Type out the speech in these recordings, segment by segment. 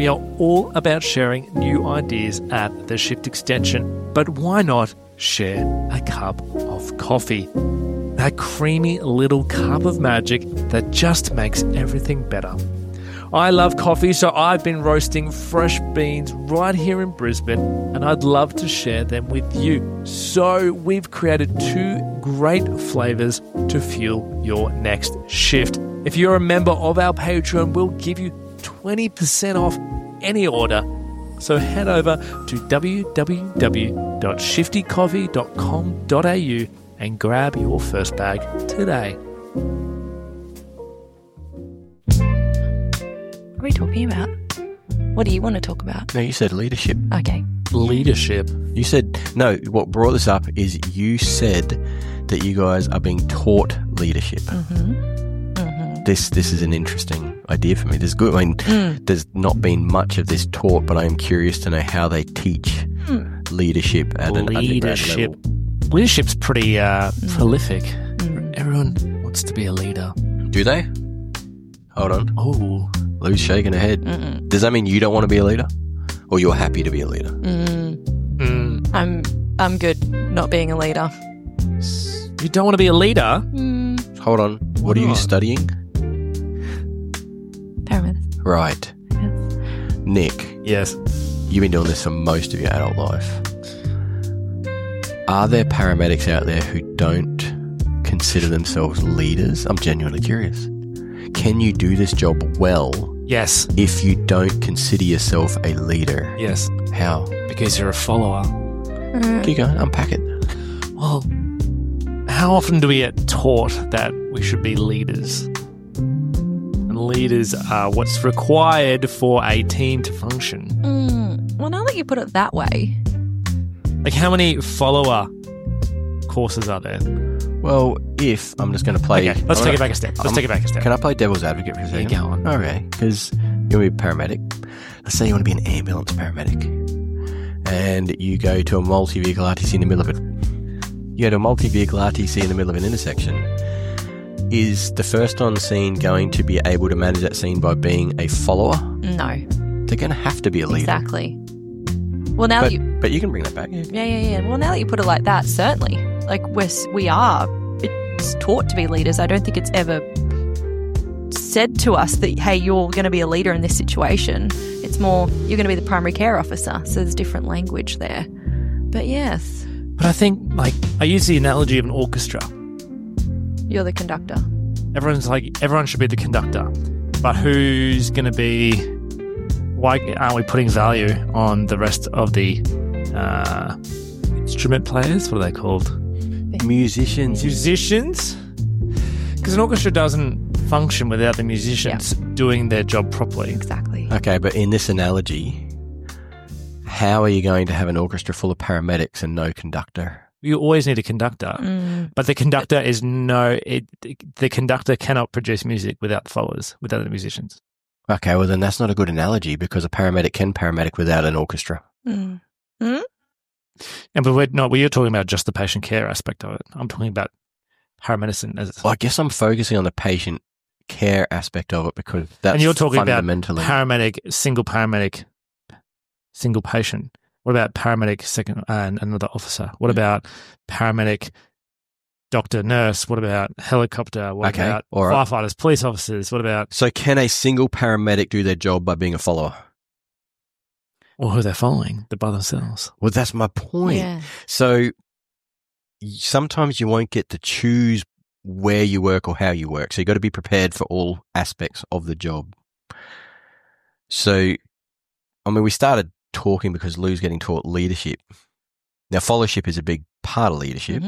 We are all about sharing new ideas at the Shift Extension, but why not share a cup of coffee? That creamy little cup of magic that just makes everything better. I love coffee, so I've been roasting fresh beans right here in Brisbane, and I'd love to share them with you. So we've created 2 great flavours to fuel your next shift. If you're a member of our Patreon, we'll give you 20% off any order. So head over to www.shiftycoffee.com.au and grab your first bag today. What are we talking about? What do you want to talk about? No, you said leadership. Okay. Leadership. You said, no, what brought this up is you said that you guys are being taught leadership. This is an interesting idea for me. There's not been much of this taught, but I am curious to know how they teach leadership at an undergrad level. Leadership's pretty prolific. Everyone wants to be a leader. Do they? Hold on. Oh, Lou's shaking her head. Does that mean you don't want to be a leader? Or you're happy to be a leader? I'm good not being a leader. you don't want to be a leader? Hold on. What are you studying? Paramedics. Right. Yes. Nick, Yes. you've been doing this for most of your adult life. Are there paramedics out there who don't consider themselves leaders? I'm genuinely curious. Can you do this job well Yes. if you don't consider yourself a leader? Yes. How? Because you're a follower. Keep going. Unpack it. Well, how often do we get taught that we should be leaders? And leaders are what's required for a team to function. Well, now that you put it that way. Like, how many follower courses are there? Well, if I'm just going to play... Okay, let's take it back a step. Can I play devil's advocate for a second? Yeah, go on. Okay, because you want to be a paramedic. Let's say you want to be an ambulance paramedic. And you go to a multi-vehicle RTC in the middle of it. You go to a multi-vehicle RTC in the middle of an intersection. Is the first on scene going to be able to manage that scene by being a follower? No. They're going to have to be a leader. Exactly. Well, now that you... But you can bring that back. Yeah. Well, now that you put it like that, certainly. Like, we are. It's taught to be leaders. I don't think it's ever said to us that, hey, you're going to be a leader in this situation. It's more, you're going to be the primary care officer. So there's different language there. But yes. But I think, like, I use the analogy of an orchestra. You're the conductor. Everyone's like, everyone should be the conductor. But who's going to be... Why aren't we putting value on the rest of the instrument players? What are they called? Musicians. Musicians? Because an orchestra doesn't function without the musicians doing their job properly. Exactly. Okay, but in this analogy, how are you going to have an orchestra full of paramedics and no conductor? You always need a conductor. But the conductor is the conductor cannot produce music without the followers, without the musicians. Okay, well then that's not a good analogy because a paramedic can paramedic without an orchestra. And but you're talking about just the patient care aspect of it. I'm talking about paramedicine as Well, I guess I'm focusing on the patient care aspect of it because that's and you're talking about fundamentally paramedic, single patient. What about paramedic second and another officer? What about paramedic, doctor, nurse? What about helicopter? What about firefighters, police officers? What about... So can a single paramedic do their job by being a follower? Or who they're following? They're by themselves. Well, that's my point. Yeah. So sometimes you won't get to choose where you work or how you work. So you've got to be prepared for all aspects of the job. So, I mean, we started talking because Lou's getting taught leadership. Now, followership is a big part of leadership.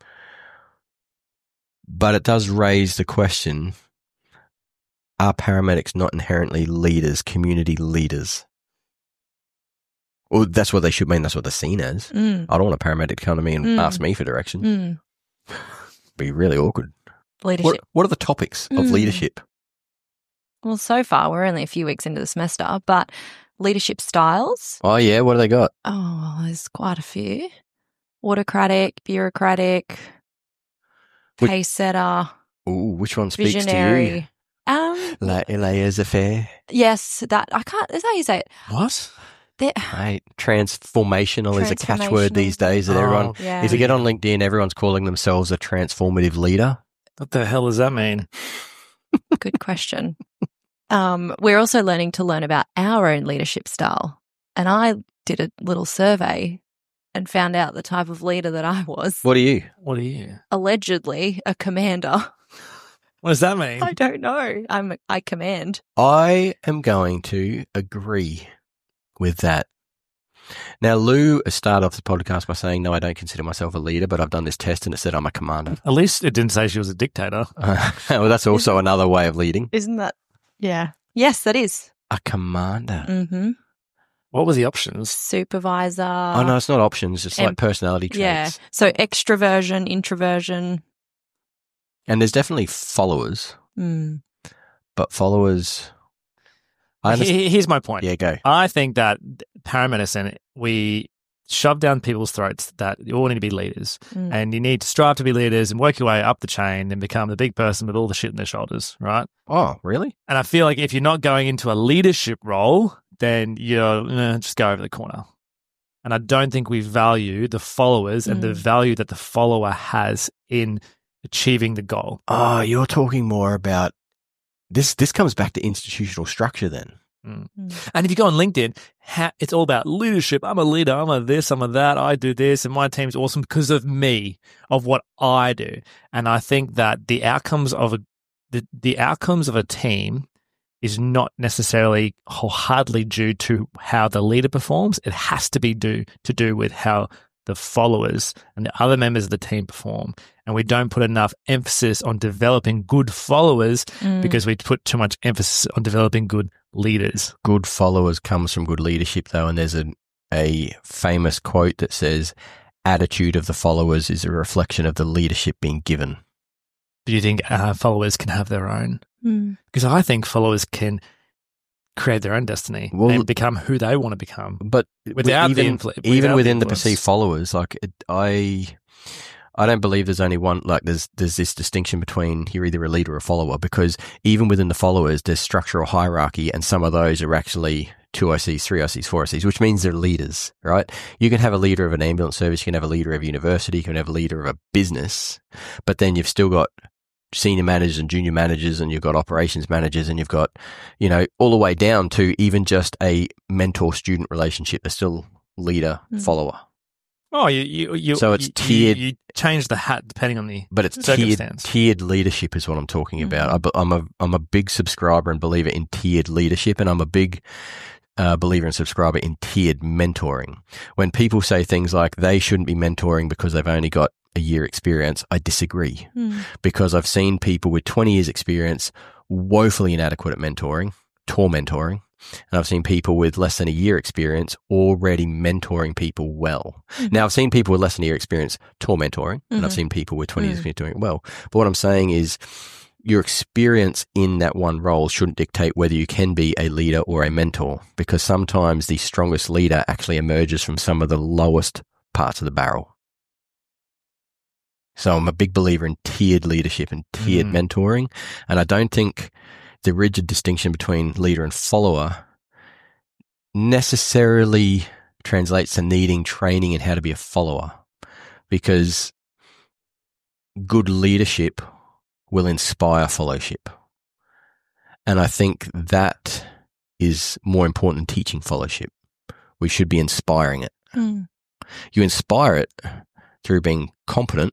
But it does raise the question, are paramedics not inherently leaders, community leaders? Well, that's what they should mean. That's what they're seen as. I don't want a paramedic to come to me and ask me for direction. Be really awkward. Leadership. What are the topics of leadership? Well, so far, we're only a few weeks into the semester, but leadership styles. Oh, yeah. What do they got? Oh, there's quite a few. Autocratic, bureaucratic, pace setter. Ooh, which one speaks visionary, to you? Layers affair. Yes, that I can't. Is that how you say it? What? Right. Transformational is a catchword these days that everyone, Yeah. if you get on LinkedIn, everyone's calling themselves a transformative leader. What the hell does that mean? Good question. We're also learning about our own leadership style. And I did a little survey and found out the type of leader that I was. What are you? What are you? Allegedly a commander. What does that mean? I don't know. I command. I am going to agree with that. Now, Lou started off the podcast by saying, no, I don't consider myself a leader, but I've done this test and it said I'm a commander. At least it didn't say she was a dictator. Well, that's also another way of leading. Isn't that? Yeah. Yes, that is. A commander. Mm-hmm. What were the options? Supervisor. Oh, no, it's not options. It's like personality traits. Yeah. So extroversion, introversion. And there's definitely followers. But followers... Here's my point. Yeah, go. I think that paramedicine, we shove down people's throats that you all need to be leaders and you need to strive to be leaders and work your way up the chain and become the big person with all the shit in their shoulders, right? Oh, really? And I feel like if you're not going into a leadership role, then you're just go over the corner. And I don't think we value the followers and the value that the follower has in achieving the goal. Oh, you're talking more about this comes back to institutional structure then. And if you go on LinkedIn, it's all about leadership. I'm a leader. I'm a this, I'm a that. I do this, and my team's awesome because of me, of what I do. And I think that the outcomes of a team is not necessarily wholeheartedly due to how the leader performs. It has to be to do with how the followers and the other members of the team perform. And we don't put enough emphasis on developing good followers because we put too much emphasis on developing good leaders. Good followers comes from good leadership, though, and there's a famous quote that says, attitude of the followers is a reflection of the leadership being given. Do you think followers can have their own? Because I think followers can create their own destiny and become who they want to become. But without even within the perceived followers, like I don't believe there's only one, like there's this distinction between you're either a leader or a follower, because even within the followers, there's structural hierarchy, and some of those are actually 2 ICs, 3 ICs, 4 ICs, which means they're leaders, right? You can have a leader of an ambulance service, you can have a leader of a university, you can have a leader of a business, but then you've still got senior managers and junior managers, and you've got operations managers, and you've got, all the way down to even just a mentor-student relationship. They're still leader, follower. Oh, you so it's tiered. You change the hat depending on the but it's circumstance. Tiered leadership is what I'm talking about. I'm a big subscriber and believer in tiered leadership, and I'm a big believer and subscriber in tiered mentoring. When people say things like they shouldn't be mentoring because they've only got a year experience, I disagree, because I've seen people with 20 years experience woefully inadequate at mentoring, tormentoring. And I've seen people with less than a year experience already mentoring people well. Now, I've seen people with less than a year experience mentoring, and I've seen people with 20 years experience doing it well. But what I'm saying is your experience in that one role shouldn't dictate whether you can be a leader or a mentor, because sometimes the strongest leader actually emerges from some of the lowest parts of the barrel. So I'm a big believer in tiered leadership and tiered mentoring. And I don't think the rigid distinction between leader and follower necessarily translates to needing training in how to be a follower, because good leadership will inspire followship. And I think that is more important than teaching followship. We should be inspiring it. You inspire it through being competent,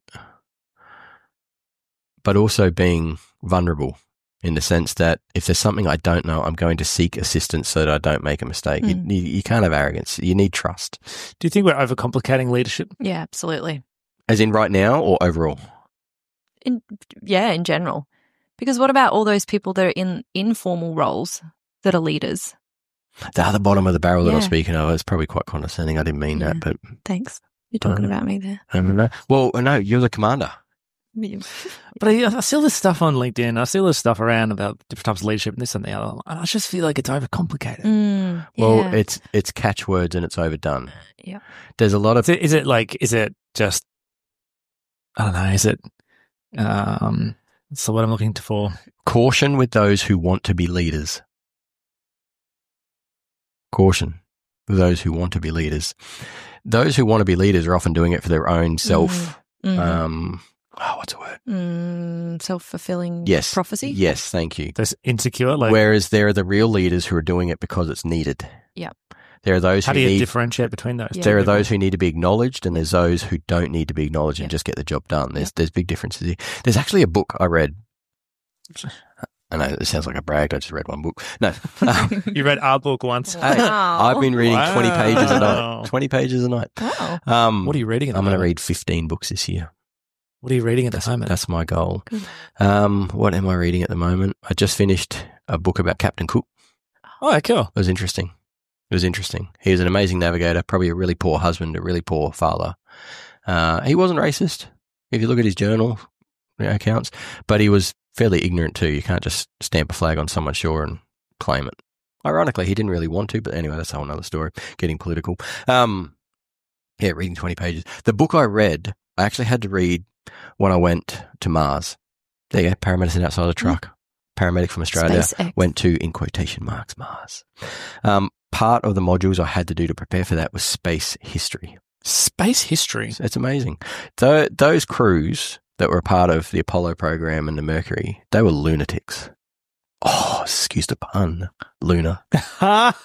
but also being vulnerable, in the sense that if there's something I don't know, I'm going to seek assistance so that I don't make a mistake. You can't have arrogance. You need trust. Do you think we're overcomplicating leadership? Yeah, absolutely. As in right now or overall? In general. Because what about all those people that are in informal roles that are leaders? The other bottom of the barrel that I'm speaking of is probably quite condescending. I didn't mean that, but... Thanks. You're talking about me there. I don't know. Well, no, you're the commander. But I see all this stuff on LinkedIn. I see all this stuff around about different types of leadership and this and the other. And I just feel like it's overcomplicated. Well, it's catchwords and it's overdone. Yeah. There's a lot of... Is it just, I don't know, is it So what I'm looking for. Caution with those who want to be leaders. Caution with those who want to be leaders. Those who want to be leaders are often doing it for their own self. What's the word? Self-fulfilling Yes. prophecy. Yes, thank you. That's insecure. Like, Whereas there are the real leaders who are doing it because it's needed. Yeah. There are those how who do you need. differentiate between those? Yeah. There are those who need to be acknowledged, and there's those who don't need to be acknowledged and Yeah. just get the job done. There's big differences here. There's actually a book I read. I know it sounds like I bragged. I just read one book. No, You read our book once. Hey, I've been reading 20 pages a Wow. night. 20 pages a night. Wow. What are you reading at the I'm going to moment? read 15 books this year. What are you reading at the moment? That's my goal. Good. What am I reading at the moment? I just finished a book about Captain Cook. Oh, cool. It was interesting. He was an amazing navigator, probably a really poor husband, a really poor father. He wasn't racist, if you look at his journal accounts, but he was fairly ignorant too. You can't just stamp a flag on someone's shore and claim it. Ironically, he didn't really want to, but anyway, that's a whole other story, getting political. Reading 20 pages. The book I read, I actually had to read when I went to Mars. There you go, paramedicine outside the truck. Paramedic from Australia SpaceX. went to, in quotation marks, Mars. Part of the modules I had to do to prepare for that was space history. Space history. It's amazing. Those crews that were a part of the Apollo program and the Mercury, they were lunatics. Oh, excuse the pun. Lunar. That's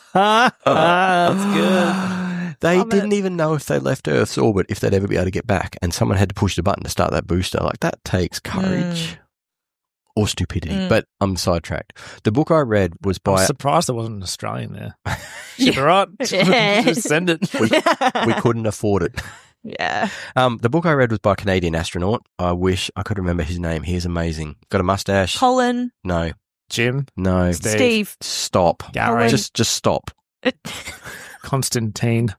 good. They Love didn't even know if they left Earth's orbit, if they'd ever be able to get back. And someone had to push the button to start that booster. Like, that takes courage or stupidity. But I'm sidetracked. The book I read was I'm by... surprised there wasn't an Australian there. Ship it right. Yeah. Just send it. we couldn't afford it. Yeah. The book I read was by a Canadian astronaut. I wish I could remember his name. He is amazing. Got a mustache. Colin. No. Jim. No. Steve. Stop. Gary. Just stop. Constantine.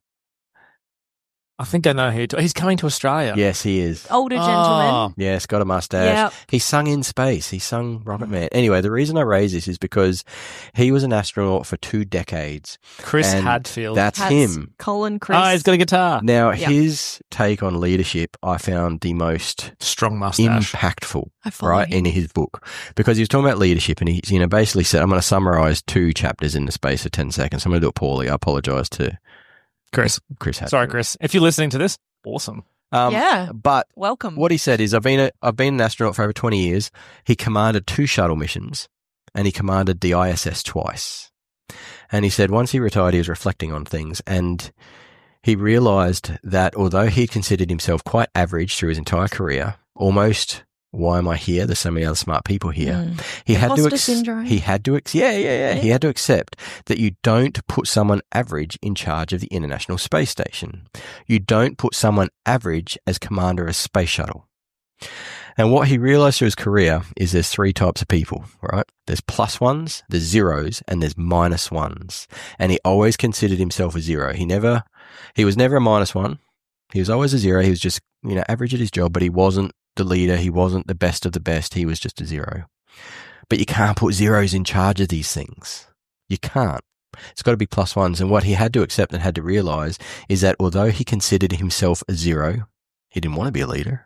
I think I know who. He's coming to Australia. Yes, he is. Older gentleman. Yes, got a mustache. Yep. He sung in space. He sung Rocket Man. Anyway, the reason I raise this is because he was an astronaut for 2 decades. Chris And Hadfield. That's Hats. him. Colin, Chris. Oh, he's got a guitar. Now, Yep. his take on leadership, I found the most Strong mustache. impactful, I follow right, him. in his book. Because he was talking about leadership, and he basically said, I'm going to summarize 2 chapters in the space of 10 seconds. I'm going to do it poorly. I apologize to Chris. Hadfield. Sorry, Chris. If you're listening to this, awesome. Yeah. But Welcome. what he said is, I've been an astronaut for over 20 years. He commanded 2 shuttle missions, and he commanded the ISS twice. And he said once he retired, he was reflecting on things, and he realized that although he considered himself quite average through his entire career, almost, why am I here? There's so many other smart people here. He had to Imposter syndrome. He had to He had to accept that you don't put someone average in charge of the International Space Station. You don't put someone average as commander of a space shuttle. And what he realized through his career is there's 3 types of people, right? There's plus ones, there's zeros, and there's minus ones. And he always considered himself a zero. He was never a minus one. He was always a zero. He was just, average at his job, but he wasn't the leader. He wasn't the best of the best. He was just a zero. But you can't put zeros in charge of these things. You can't. It's got to be plus ones. And what he had to accept and had to realize is that although he considered himself a zero, he didn't want to be a leader.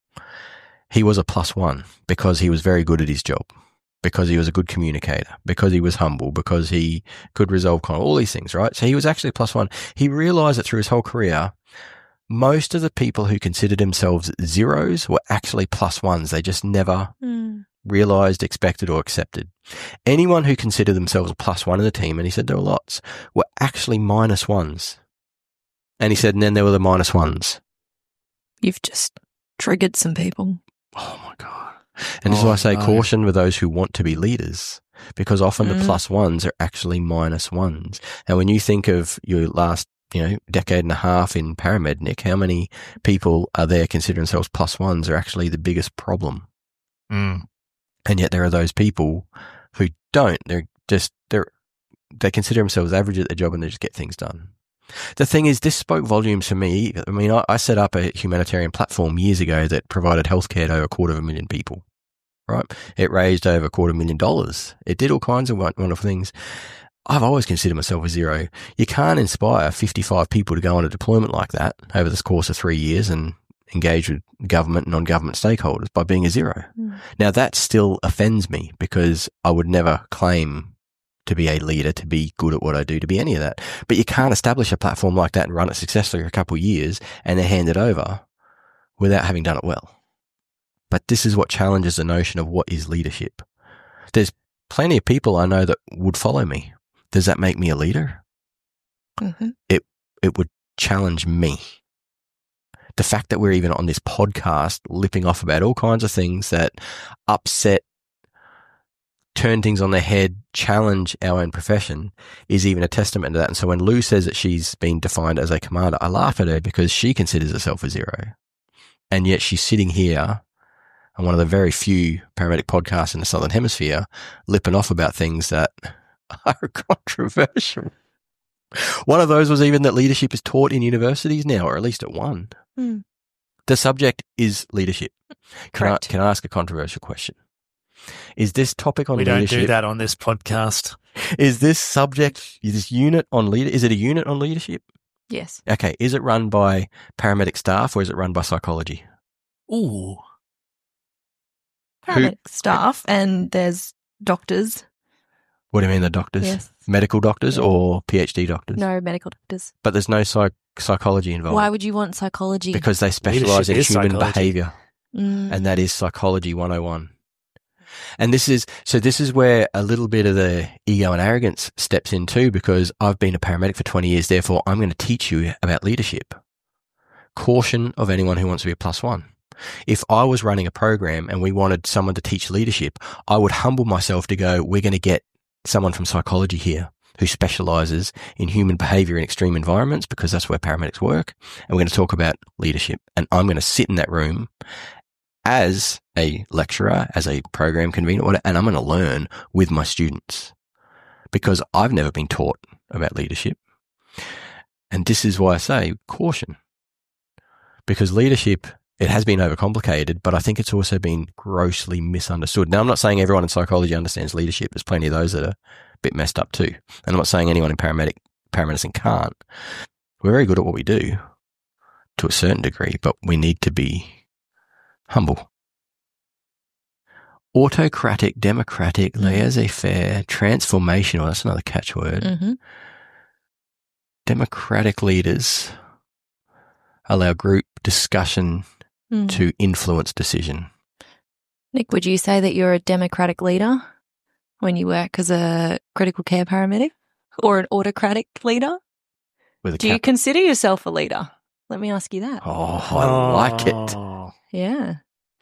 He was a plus one because he was very good at his job, because he was a good communicator, because he was humble, because he could resolve all these things, right? So he was actually a plus one. He realized that through his whole career, most of the people who considered themselves zeros were actually plus ones. They just never realized, expected, or accepted. Anyone who considered themselves a plus one in the team, and he said there were lots, were actually minus ones. And he said, and then there were the minus ones. You've just triggered some people. Oh my God. And this is why I say caution with those who want to be leaders, because often the plus ones are actually minus ones. And when you think of your last, decade and a half in Paramed, Nick, how many people are there considering themselves plus ones are actually the biggest problem. And yet there are those people who don't. They consider themselves average at their job and they just get things done. The thing is, this spoke volumes for me. I mean, I set up a humanitarian platform years ago that provided healthcare to over 250,000 people, right? It raised over $250,000. It did all kinds of wonderful things. I've always considered myself a zero. You can't inspire 55 people to go on a deployment like that over the course of 3 years and engage with government and non-government stakeholders by being a zero. Now, that still offends me because I would never claim to be a leader, to be good at what I do, to be any of that. But you can't establish a platform like that and run it successfully for a couple of years and then hand it over without having done it well. But this is what challenges the notion of what is leadership. There's plenty of people I know that would follow me. Does that make me a leader? It would challenge me. The fact that we're even on this podcast lipping off about all kinds of things that upset, turn things on their head, challenge our own profession is even a testament to that. And so when Lou says that she's been defined as a commander, I laugh at her because she considers herself a zero. And yet she's sitting here on one of the very few paramedic podcasts in the Southern Hemisphere lipping off about things that are controversial. One of those was even that leadership is taught in universities now, or at least at one. The subject is leadership. Can I ask a controversial question? Is this topic on leadership? We don't do that on this podcast. Is this subject, this unit on leader? Is it a unit on leadership? Yes. Okay. Is it run by paramedic staff or is it run by psychology? Ooh. Paramedic staff, and there's doctors. What do you mean, the doctors? Yes. Medical doctors or PhD doctors? No, medical doctors. But there's no psychology involved. Why would you want psychology? Because they specialize in Leadership is human psychology. behavior. And that is psychology 101. And this is where a little bit of the ego and arrogance steps in too, because I've been a paramedic for 20 years. Therefore, I'm going to teach you about leadership. Caution of anyone who wants to be a plus one. If I was running a program and we wanted someone to teach leadership, I would humble myself to go, we're going to get someone from psychology here who specializes in human behavior in extreme environments, because that's where paramedics work. And we're going to talk about leadership. And I'm going to sit in that room as a lecturer, as a program convener, and I'm going to learn with my students because I've never been taught about leadership. And this is why I say caution, because leadership, it has been overcomplicated, but I think it's also been grossly misunderstood. Now, I'm not saying everyone in psychology understands leadership. There's plenty of those that are a bit messed up too. And I'm not saying anyone in paramedicine can't. We're very good at what we do to a certain degree, but we need to be humble. Autocratic, democratic, laissez-faire, transformational, that's another catchword. Democratic leaders allow group discussion to influence decision. Nick, would you say that you're a democratic leader when you work as a critical care paramedic, or an autocratic leader? Do you consider yourself a leader? Let me ask you that. Oh, I like it. Yeah.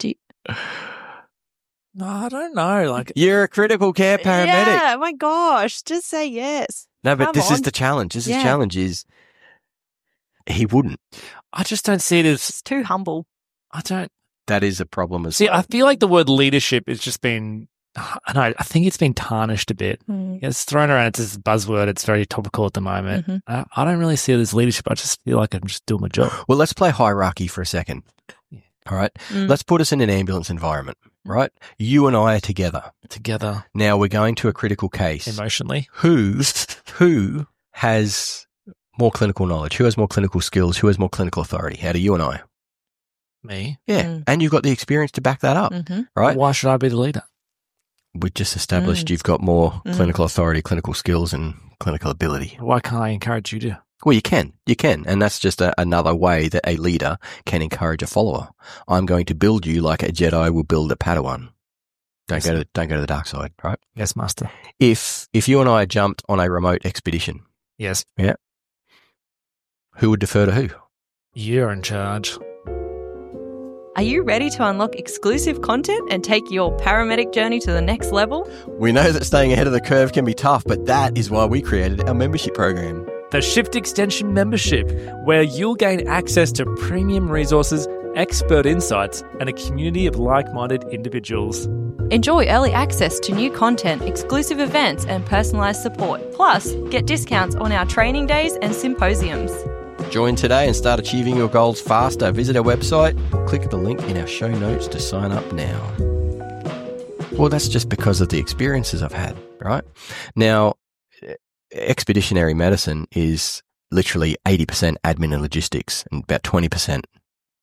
No, I don't know. Like, you're a critical care paramedic. Yeah, my gosh, just say yes. No, but Come this on. is the challenge. The challenge is he wouldn't. I just don't see it as. It's too humble. I don't. That is a problem as See, well. I feel like the word leadership has just been. I think it's been tarnished a bit. It's thrown around. It's this buzzword. It's very topical at the moment. I don't really see it as leadership. I just feel like I'm just doing my job. Well, let's play hierarchy for a second. All right. Let's put us in an ambulance environment, right? You and I are together. Now we're going to a critical case. Emotionally. Who has more clinical knowledge? Who has more clinical skills? Who has more clinical authority? Out of you and I? Me. Yeah. And you've got the experience to back that up, right? Why should I be the leader? We just established you've got more clinical authority, clinical skills, and clinical ability. Why can't I encourage you to? Well, you can. And that's just another way that a leader can encourage a follower. I'm going to build you like a Jedi will build a Padawan. Don't go to the dark side, right? Yes, master. If you and I jumped on a remote expedition. Yes. Yeah. Who would defer to who? You're in charge. Are you ready to unlock exclusive content and take your paramedic journey to the next level? We know that staying ahead of the curve can be tough, but that is why we created our membership program. The Shift Extension membership, where you'll gain access to premium resources, expert insights, and a community of like-minded individuals. Enjoy early access to new content, exclusive events, and personalised support. Plus, get discounts on our training days and symposiums. Join today and start achieving your goals faster. Visit our website or click the link in our show notes to sign up now. Well, that's just because of the experiences I've had, right? Now, expeditionary medicine is literally 80% admin and logistics and about 20%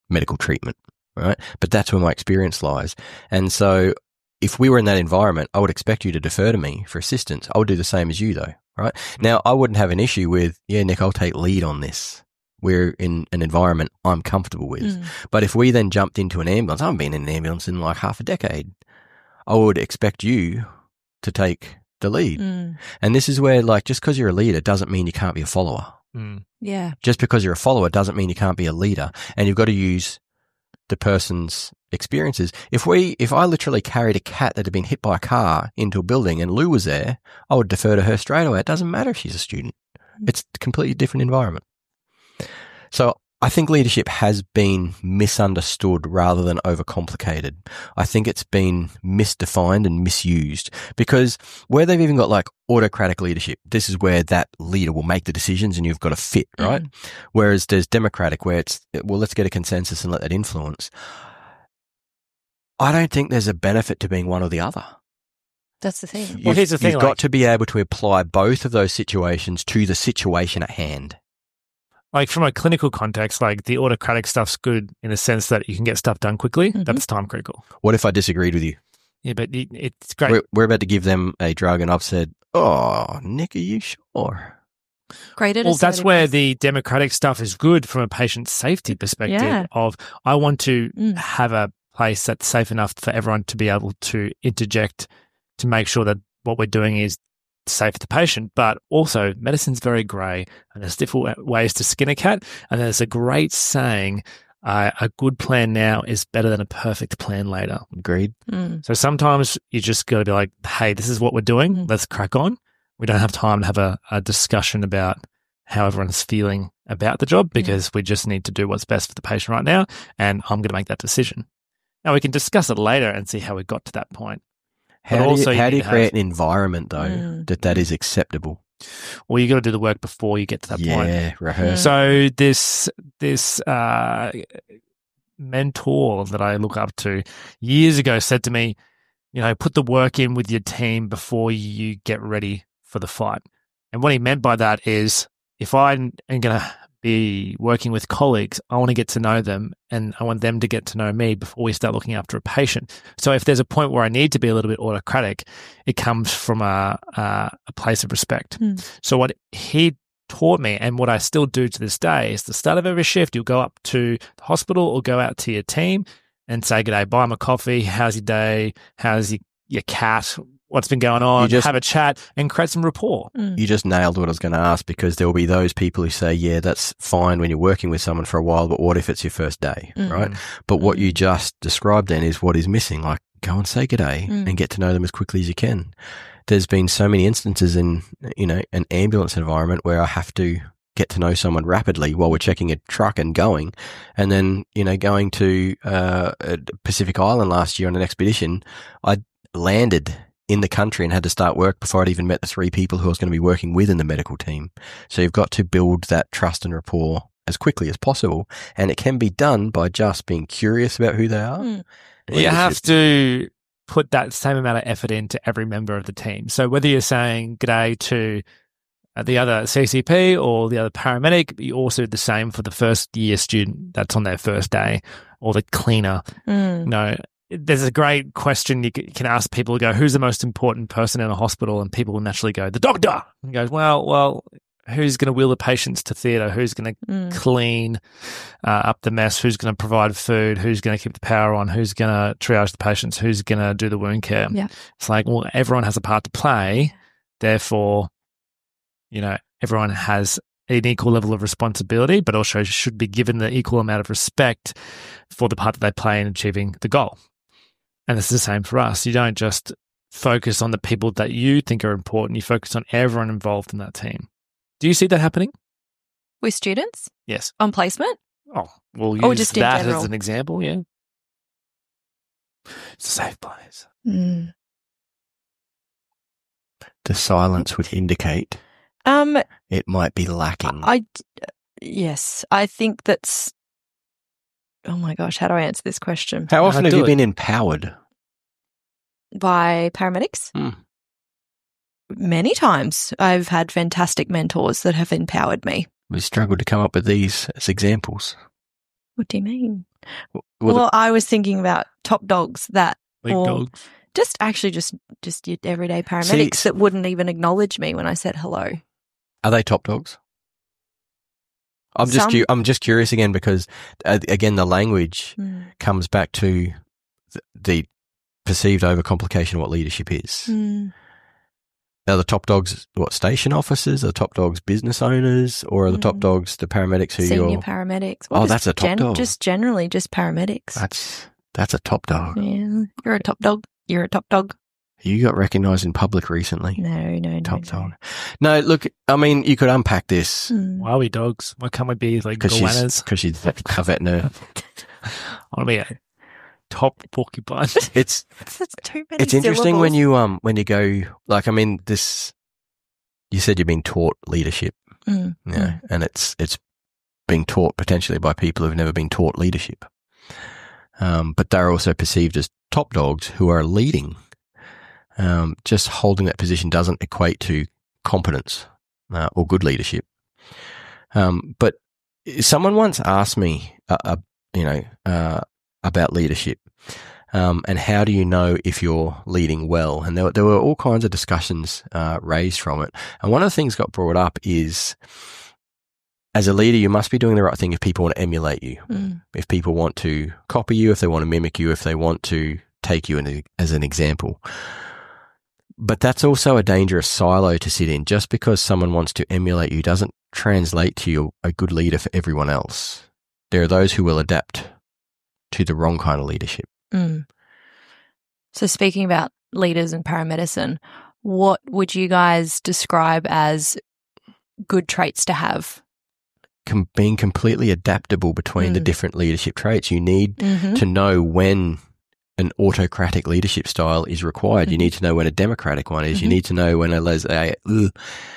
medical treatment, right? But that's where my experience lies. And so if we were in that environment, I would expect you to defer to me for assistance. I would do the same as you though, right? Now, I wouldn't have an issue with, yeah, Nick, I'll take lead on this. We're in an environment I'm comfortable with. But if we then jumped into an ambulance, I haven't been in an ambulance in like half a decade, I would expect you to take the lead. And this is where, like, just because you're a leader doesn't mean you can't be a follower. Yeah. Just because you're a follower doesn't mean you can't be a leader. And you've got to use the person's experiences. If I literally carried a cat that had been hit by a car into a building and Lou was there, I would defer to her straight away. It doesn't matter if she's a student. It's a completely different environment. So I think leadership has been misunderstood rather than overcomplicated. I think it's been misdefined and misused, because where they've even got like autocratic leadership, this is where that leader will make the decisions and you've got to fit, right? Whereas there's democratic, where it's, well, let's get a consensus and let that influence. I don't think there's a benefit to being one or the other. That's the thing. Well, here's the thing. You've got to be able to apply both of those situations to the situation at hand. Like from a clinical context, like the autocratic stuff's good in the sense that you can get stuff done quickly. That's time critical. What if I disagreed with you? Yeah, but it's great. We're about to give them a drug and I've said, oh, Nick, are you sure? Graded. Well, that's where the democratic stuff is good from a patient safety perspective of, I want to have a place that's safe enough for everyone to be able to interject to make sure that what we're doing is safe for the patient. But also, medicine's very grey and there's different ways to skin a cat. And there's a great saying, a good plan now is better than a perfect plan later. Agreed. So sometimes you just got to be like, hey, this is what we're doing. Let's crack on. We don't have time to have a discussion about how everyone's feeling about the job, because we just need to do what's best for the patient right now. And I'm going to make that decision. Now, we can discuss it later and see how we got to that point. How do you create an environment, though, that is acceptable? Well, you got to do the work before you get to that point. Yeah, rehearse. So this mentor that I look up to years ago said to me, you know, put the work in with your team before you get ready for the fight. And what he meant by that is, if I am going to be working with colleagues, I want to get to know them and I want them to get to know me before we start looking after a patient. So if there's a point where I need to be a little bit autocratic, it comes from a place of respect. So what he taught me, and what I still do to this day, is the start of every shift, you'll go up to the hospital or go out to your team and say, g'day, buy them a coffee, how's your day, how's your cat, what's been going on, have a chat and create some rapport. You just nailed what I was going to ask, because there will be those people who say, yeah, that's fine when you're working with someone for a while, but what if it's your first day, right? But what you just described then is what is missing. Like, go and say g'day and get to know them as quickly as you can. There's been so many instances in, you know, an ambulance environment where I have to get to know someone rapidly while we're checking a truck and going. And then, you know, going to Pacific Island last year on an expedition, I landed in the country and had to start work before I'd even met the 3 people who I was going to be working with in the medical team. So you've got to build that trust and rapport as quickly as possible. And it can be done by just being curious about who they are. You have to put that same amount of effort into every member of the team. So whether you're saying g'day to the other CCP or the other paramedic, you also do the same for the first year student that's on their first day, or the cleaner. You know, there's a great question you can ask people, go, who's the most important person in a hospital? And people will naturally go, the doctor. And goes, well, who's going to wheel the patients to theatre? Who's going to clean up the mess? Who's going to provide food? Who's going to keep the power on? Who's going to triage the patients? Who's going to do the wound care? Yeah. It's like, well, everyone has a part to play. Therefore, you know, everyone has an equal level of responsibility, but also should be given the equal amount of respect for the part that they play in achieving the goal. And it's the same for us. You don't just focus on the people that you think are important. You focus on everyone involved in that team. Do you see that happening? With students? Yes. On placement? Oh, we'll use just that as an example, yeah. It's a safe place. The silence would indicate it might be lacking. Yes, I think that's... Oh my gosh, how do I answer this question? How often have you been empowered? By paramedics? Many times. I've had fantastic mentors that have empowered me. We struggled to come up with these as examples. What do you mean? Well, I was thinking about top dogs that, Big or dogs. just your everyday paramedics that wouldn't even acknowledge me when I said hello. Are they top dogs? I'm just curious again because again the language comes back to the perceived overcomplication of what leadership is. Are the top dogs what, station officers? Are the top dogs business owners, or are the top dogs the paramedics who senior paramedics? Well, that's a top dog. Just generally, just paramedics. That's a top dog. Yeah, you're a top dog. You're a top dog. You got recognised in public recently. No. Top dog. No, look, I mean, you could unpack this. Why are we dogs? Why can't we be like goannas? Because she's a vet nerd. I want to be a top porcupine. That's too many It's interesting when you go, like, I mean, this, you said you've been taught leadership. Yeah, and it's being taught potentially by people who've never been taught leadership. But they're also perceived as top dogs who are leading. Just holding that position doesn't equate to competence or good leadership. But someone once asked me, about leadership, and how do you know if you're leading well? And there were all kinds of discussions raised from it. And one of the things got brought up is, as a leader, you must be doing the right thing if people want to emulate you, if people want to copy you, if they want to mimic you, if they want to take you as an example. But that's also a dangerous silo to sit in. Just because someone wants to emulate you doesn't translate to you a good leader for everyone else. There are those who will adapt to the wrong kind of leadership. So speaking about leaders in paramedicine, what would you guys describe as good traits to have? Being completely adaptable between the different leadership traits. You need to know when an autocratic leadership style is required. You need to know when a democratic one is. You need to know when a laissez-faire.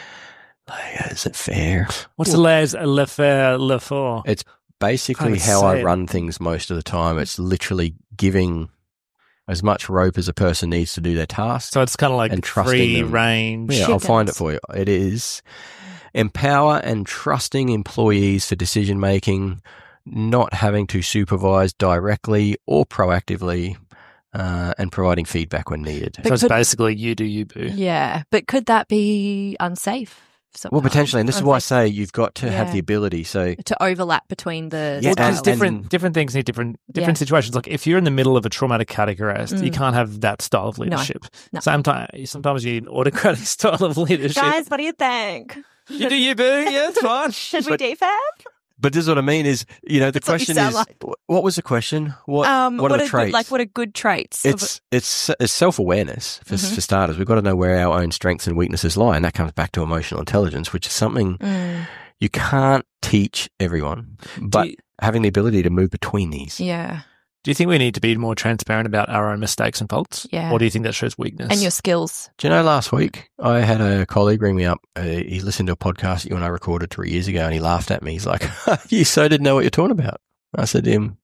Is it fair? What's the laissez-faire? It's basically how I run things most of the time. It's literally giving as much rope as a person needs to do their task. So it's kind of like and free range. Yeah, I'll find it for you. It is empower and trusting employees for decision making, not having to supervise directly or proactively, and providing feedback when needed. So it's basically you do you, boo. Yeah, but could that be unsafe? Sometimes? Well, potentially, and this is why I say you've got to have the ability to overlap between the because different things need different situations. Like if you're in the middle of a traumatic cardiac arrest, you can't have that style of leadership. No. Sometimes you need an autocratic style of leadership. Guys, what do you think? You do you, boo. Yeah, it's fine. Should we defab? But this is what I mean is, the question is, what was the question? What are the traits? What are good traits? It's self-awareness for starters. We've got to know where our own strengths and weaknesses lie. And that comes back to emotional intelligence, which is something you can't teach everyone, but having the ability to move between these. Yeah. Do you think we need to be more transparent about our own mistakes and faults? Yeah. Or do you think that shows weakness? And your skills. Do you know, last week I had a colleague ring me up. He listened to a podcast that you and I recorded 3 years ago and he laughed at me. He's like, you so didn't know what you're talking about. I said to him,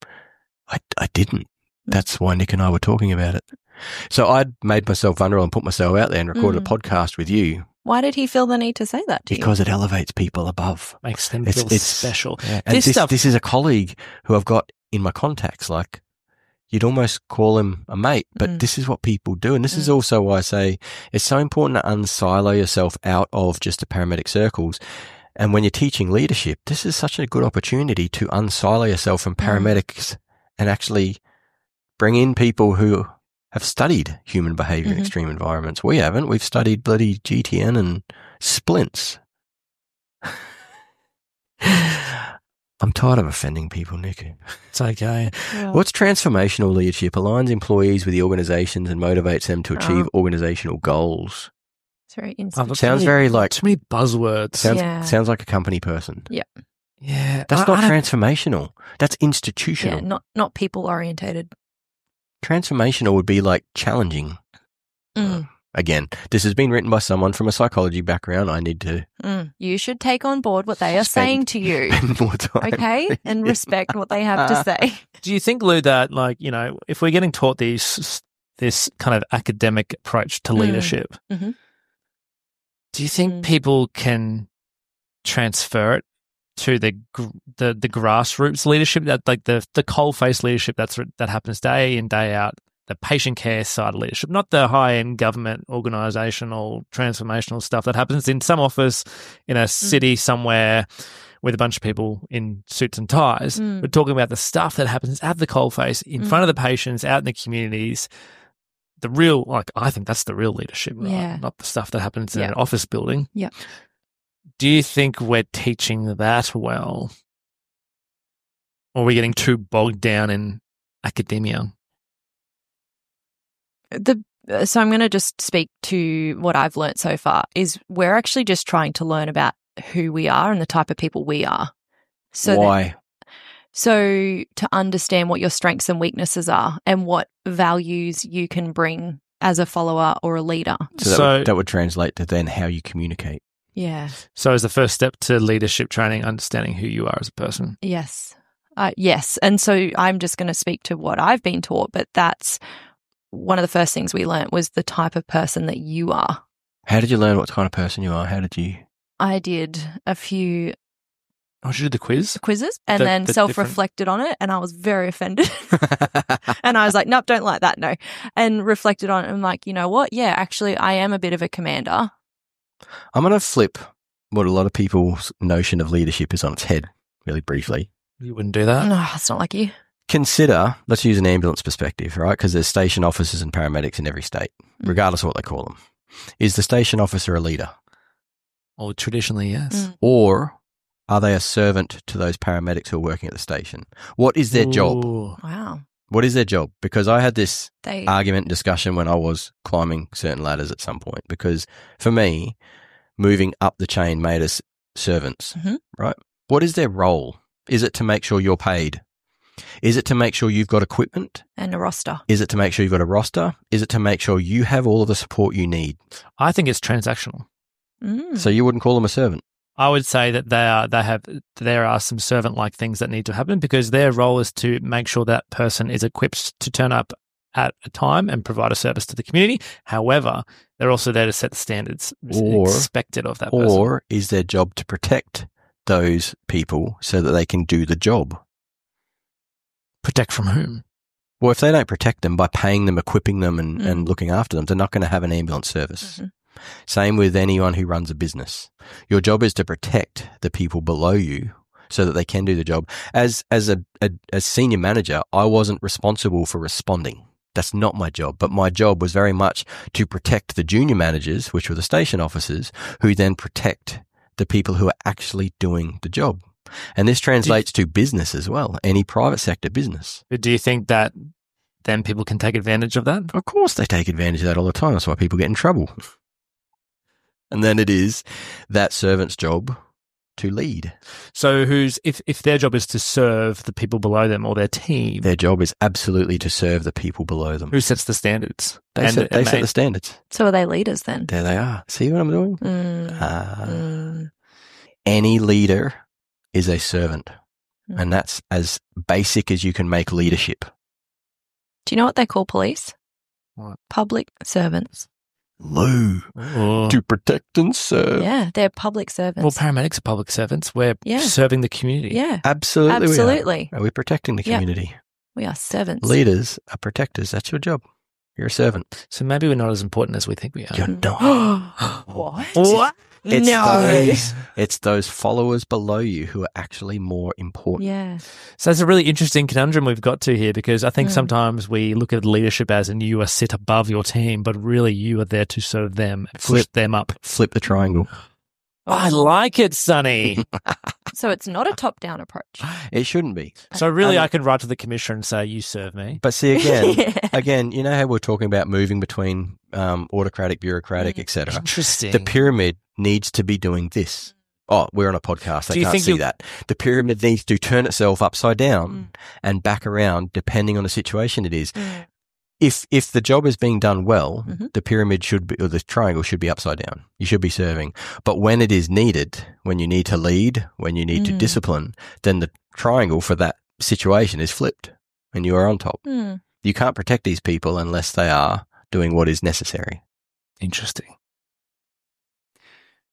I didn't. That's why Nick and I were talking about it. So I'd made myself vulnerable and put myself out there and recorded a podcast with you. Why did he feel the need to say that to you? Because it elevates people above. Makes them feel special. Yeah. And this is a colleague who I've got in my contacts. Like, you'd almost call him a mate, but this is what people do. And this is also why I say it's so important to unsilo yourself out of just the paramedic circles. And when you're teaching leadership, this is such a good opportunity to unsilo yourself from paramedics and actually bring in people who have studied human behavior in extreme environments. We haven't. We've studied bloody GTN and splints. I'm tired of offending people, Nick. It's okay. Yeah. What's transformational leadership? Aligns employees with the organizations and motivates them to achieve organizational goals. It's very instant. Sounds very like... Too many buzzwords. Sounds like a company person. Yeah. Yeah. That's not transformational. That's institutional. Yeah, not people-orientated. Transformational would be like challenging. Again, this has been written by someone from a psychology background. I need to... You should take on board what they are saying to you. More time. Okay? And respect what they have to say. Do you think, Lou, that, if we're getting taught this kind of academic approach to leadership, do you think people can transfer it to the grassroots leadership, that like the coalface leadership that happens day in, day out, the patient care side of leadership, not the high-end government organizational transformational stuff that happens in some office in a city somewhere with a bunch of people in suits and ties. We're talking about the stuff that happens at the coalface, in front of the patients, out in the communities. The real, like, I think that's the real leadership, right? Yeah. Not the stuff that happens in an office building. Yeah. Do you think we're teaching that well? Or are we getting too bogged down in academia? So I'm going to just speak to what I've learnt so far is we're actually just trying to learn about who we are and the type of people we are. So Why? So to understand what your strengths and weaknesses are and what values you can bring as a follower or a leader. So that would translate to then how you communicate. Yeah. So is the first step to leadership training understanding who you are as a person? Yes. Yes. And so I'm just going to speak to what I've been taught, but that's one of the first things we learnt was the type of person that you are. How did you learn what kind of person you are? How did you? I did a few Oh, did you do the quiz? quizzes and then self-reflected on it, and I was very offended. And I was like, nope, don't like that, no. And reflected on it, and I'm like, you know what? Yeah, actually, I am a bit of a commander. I'm going to flip what a lot of people's notion of leadership is on its head, really briefly. You wouldn't do that? No, it's not like you. Consider, let's use an ambulance perspective, right? Because there's station officers and paramedics in every state, regardless of what they call them. Is the station officer a leader? Oh, traditionally, yes. Or are they a servant to those paramedics who are working at the station? What is their job? Wow. What is their job? Because I had this argument and discussion when I was climbing certain ladders at some point, because for me, moving up the chain made us servants, right? What is their role? Is it to make sure you're paid? Is it to make sure you've got equipment? And a roster. Is it to make sure you've got a roster? Is it to make sure you have all of the support you need? I think it's transactional. So you wouldn't call them a servant? I would say that there are some servant-like things that need to happen because their role is to make sure that person is equipped to turn up at a time and provide a service to the community. However, they're also there to set the standards expected of that person. Or is their job to protect those people so that they can do the job? Protect from whom? Well, if they don't protect them by paying them, equipping them and looking after them, they're not going to have an ambulance service. Same with anyone who runs a business. Your job is to protect the people below you so that they can do the job. As a senior manager, I wasn't responsible for responding. That's not my job. But my job was very much to protect the junior managers, which were the station officers, who then protect the people who are actually doing the job. And this translates to business as well, any private sector business. But do you think that then people can take advantage of that? Of course they take advantage of that all the time. That's why people get in trouble. And then it is that servant's job to lead. So if their job is to serve the people below them or their team? Their job is absolutely to serve the people below them. Who sets the standards? They set the standards. So are they leaders then? There they are. See what I'm doing? Any leader is a servant. And that's as basic as you can make leadership. Do you know what they call police? What? Public servants. Lou. To protect and serve. Yeah, they're public servants. Well, paramedics are public servants. We're serving the community. Yeah. Absolutely. We're protecting the community. We are servants. Leaders are protectors. That's your job. You're a servant. So maybe we're not as important as we think we are. You're not. What? It's those followers below you who are actually more important. Yeah. So it's a really interesting conundrum we've got to here because I think sometimes we look at leadership as and you are sit above your team, but really you are there to serve them, push them up. Flip the triangle. I like it, Sonny. So it's not a top-down approach. It shouldn't be. So really I can write to the commissioner and say, you serve me. But see, again, you know how we're talking about moving between autocratic, bureaucratic, etc. Interesting. The pyramid needs to be doing this. Oh, we're on a podcast. They can't see that. The pyramid needs to turn itself upside down and back around depending on the situation it is. If the job is being done well, the pyramid should be, or the triangle should be upside down. You should be serving. But when it is needed, when you need to lead, when you need to discipline, then the triangle for that situation is flipped and you are on top. You can't protect these people unless they are doing what is necessary. Interesting.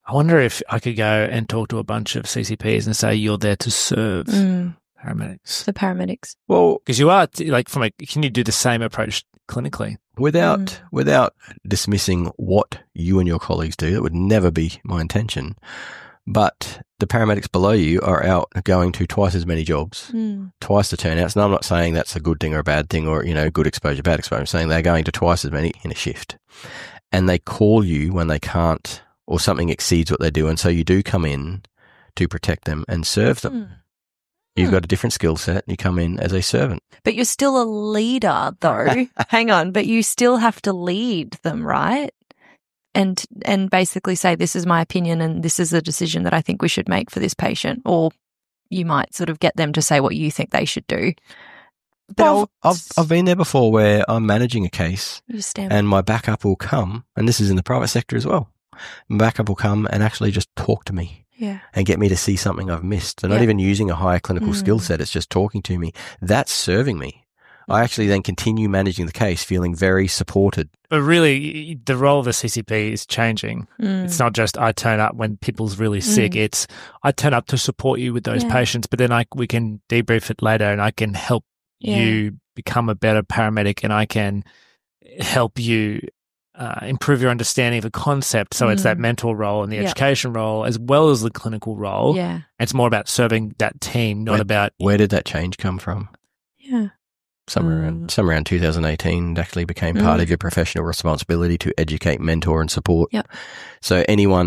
I wonder if I could go and talk to a bunch of CCPs and say you're there to serve paramedics. The paramedics. Well, Because you are, can you do the same approach clinically? without dismissing what you and your colleagues do, that would never be my intention. But the paramedics below you are out going to twice as many jobs, twice the turnouts. And I'm not saying that's a good thing or a bad thing or, good exposure, bad exposure. I'm saying they're going to twice as many in a shift. And they call you when they can't or something exceeds what they do. And so you do come in to protect them and serve them. You've got a different skill set. You come in as a servant. But you're still a leader, though. Hang on. But you still have to lead them, right? And basically say, this is my opinion and this is a decision that I think we should make for this patient. Or you might sort of get them to say what you think they should do. But I've been there before where I'm managing a case and my backup will come, and this is in the private sector as well. My backup will come and actually just talk to me. Yeah. And get me to see something I've missed. They're not even using a higher clinical skill set. It's just talking to me. That's serving me. I actually then continue managing the case feeling very supported. But really, the role of the CCP is changing. It's not just I turn up when people's really sick. It's I turn up to support you with those patients, but then we can debrief it later and I can help you become a better paramedic and I can help you improve your understanding of a concept. So it's that mental role and the education role as well as the clinical role. Yeah. It's more about serving that team, not about... Where did that change come from? Yeah. Somewhere around 2018, it actually became part of your professional responsibility to educate, mentor and support. Yep. So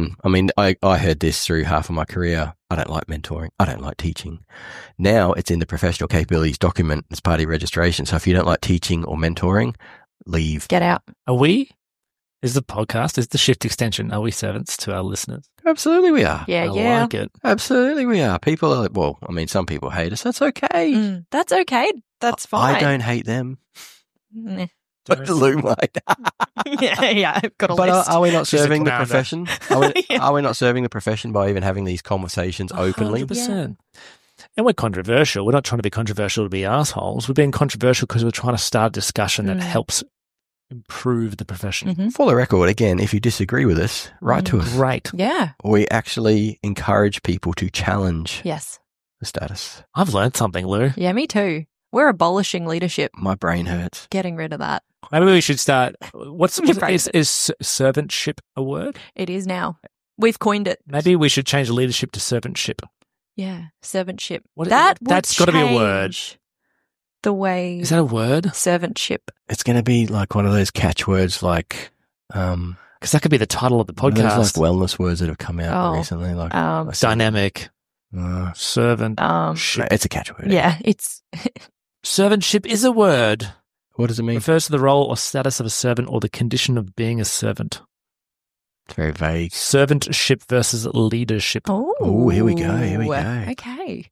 I heard this through half of my career. I don't like mentoring. I don't like teaching. Now it's in the professional capabilities document as part of your registration. So if you don't like teaching or mentoring, leave. Get out. Is the podcast, is the Shift Extension, are we servants to our listeners? Absolutely we are. Yeah, I like it. Absolutely we are. People are, some people hate us. That's okay. That's okay. That's fine. I don't hate them. Nah. But the loom light. yeah, I've got a But list. are we not serving the founder. profession? Are we not serving the profession by even having these conversations openly? 100%. And we're controversial. We're not trying to be controversial to be assholes. We're being controversial because we're trying to start a discussion that helps improve the profession. For the record, again, if you disagree with us, write to us. Great. Yeah. We actually encourage people to challenge Yes. the status. I've learned something, Lou. Yeah, me too. We're abolishing leadership. My brain hurts. Getting rid of that. Maybe we should start. brain Is servantship a word? It is now. We've coined it. Maybe we should change leadership to servantship. Yeah, servantship. That's got to be a word. change The way Is that a word? servantship. It's going to be like one of those catchwords like... Because that could be the title of the Those podcast. like wellness words that have come out recently. Like Dynamic. Servant. it's a catchword. Yeah, it's Servantship is a word. What does it mean? Refers to the role or status of a servant or the condition of being a servant. It's very vague. Servantship versus leadership. oh, here we go. Okay.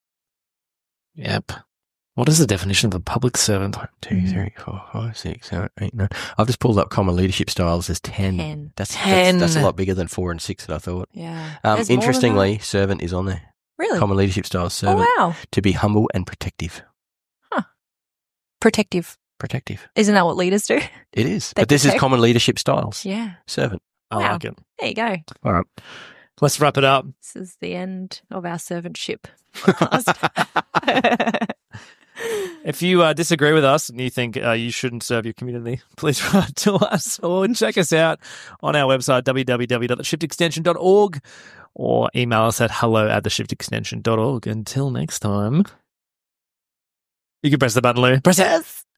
Yep. What is the definition of a public servant? 1, 2, 3, 4, 5, 6, 7, 8, 9. I've just pulled up common leadership styles as 10. 10. That's 10. That's a lot bigger than 4 and 6 that I thought. Yeah. There's more than Interestingly, servant is on there. that. Really? Common leadership styles, servant. Oh wow. To be humble and protective. Protective. Protective. Isn't that what leaders do? It is. They But this is protect. common leadership styles. Yeah. Servant. I Wow. like it. There you go. All right. Let's wrap it up. This is the end of our servantship podcast. If you disagree with us and you think you shouldn't serve your community, please write to us or check us out on our website, www.theshiftextension.org, or email us at hello@theshiftextension.org. Until next time, you can press the button, Lou. Press it.